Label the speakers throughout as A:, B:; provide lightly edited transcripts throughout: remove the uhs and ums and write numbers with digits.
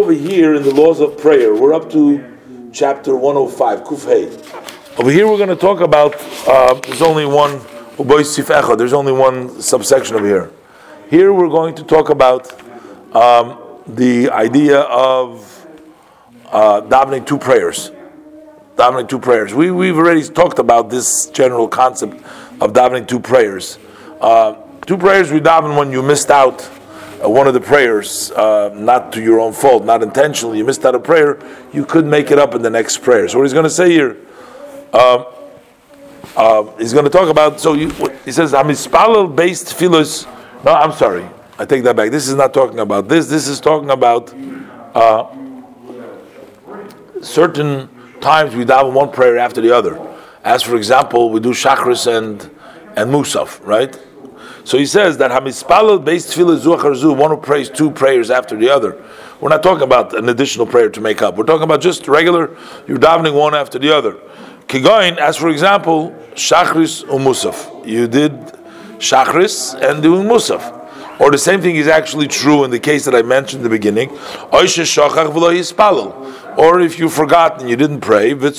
A: over here in the laws of prayer. We're up to chapter 105, Kuf Hey. Over here we're going to talk about, there's only one subsection over here. Here we're going to talk about the idea of davening two prayers. Davening two prayers. We've already talked about this general concept of davening two prayers. Two prayers we daven when you missed out one of the prayers, not to your own fault, not intentionally, you missed out a prayer, you could make it up in the next prayer. So what he's going to say here, he's going to talk about, he says, Hamispalel based tefillos. No, I'm sorry, I take that back. This is not talking about this. This is talking about certain times we daven one prayer after the other. As for example, we do Shachris and Musaf, right? So he says that Hamispalel based tefillah zu achar zu, one who prays two prayers after the other. We're not talking about an additional prayer to make up. We're talking about just regular, you're davening one after the other. Kigoin, as for example, Shachris Musaf. You did Shachris and doing Musaf. Or the same thing is actually true in the case that I mentioned in the beginning. Or if you forgot and you didn't pray, and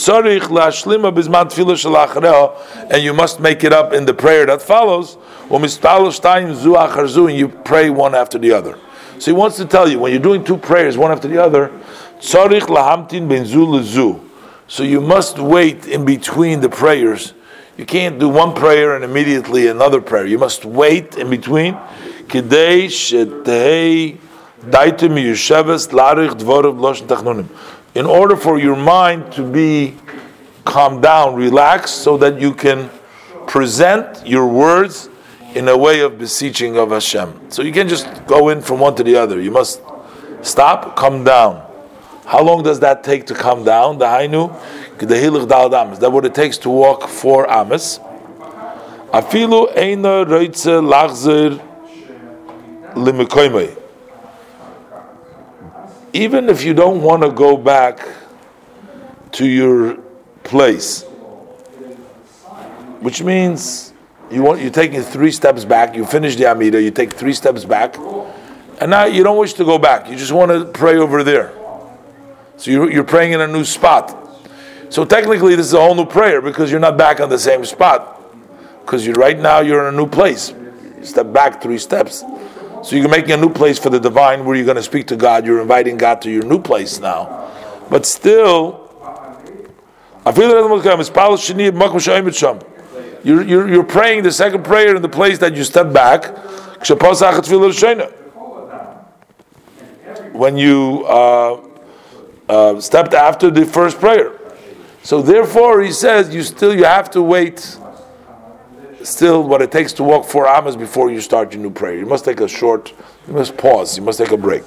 A: you must make it up in the prayer that follows, and you pray one after the other. So he wants to tell you, when you're doing two prayers, one after the other, so you must wait in between the prayers. You can't do one prayer and immediately another prayer. You must wait in between. In order for your mind to be calmed down, relaxed, so that you can present your words in a way of beseeching of Hashem. So you can't just go in from one to the other. You must stop, come down. How long does that take to come down? The Hainu, the Hilach Dal Amas. That's what it takes to walk 4 Amas. Afilu eina reitze lachzer limikoymei. Even if you don't want to go back to your place, which means you're taking 3 steps back, you finish the Amida, you take 3 steps back, and now you don't wish to go back, you just want to pray over there. So you're praying in a new spot. So technically this is a whole new prayer because you're not back on the same spot. Because right now you're in a new place. You step back 3 steps. So you're making a new place for the divine where you're going to speak to God. You're inviting God to your new place now. But still, you're praying the second prayer in the place that you step back. When you stepped after the first prayer. So therefore, he says, you have to wait still what it takes to walk 4 amas before you start your new prayer. You must you must pause, you must take a break.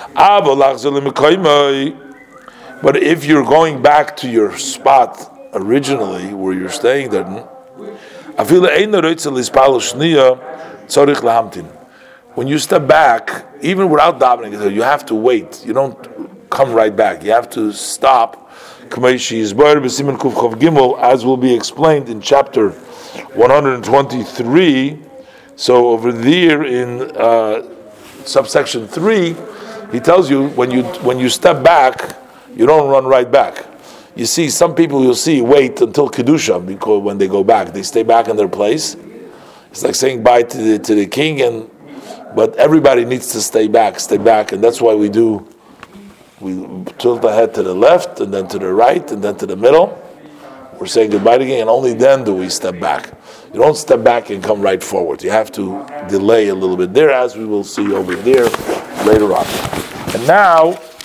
A: But if you're going back to your spot originally, where you're staying there, when you step back, even without davening, you have to wait. You don't come right back. You have to stop. As will be explained in chapter 123. So over there in subsection 3, he tells you when you step back, you don't run right back. You see, some people you'll see wait until Kedusha, because when they go back, they stay back in their place. It's like saying bye to the king, but everybody needs to stay back, and that's why we tilt the head to the left, and then to the right, and then to the middle. We're saying goodbye to the king, and only then do we step back. You don't step back and come right forward. You have to delay a little bit there, as we will see over there later on. And now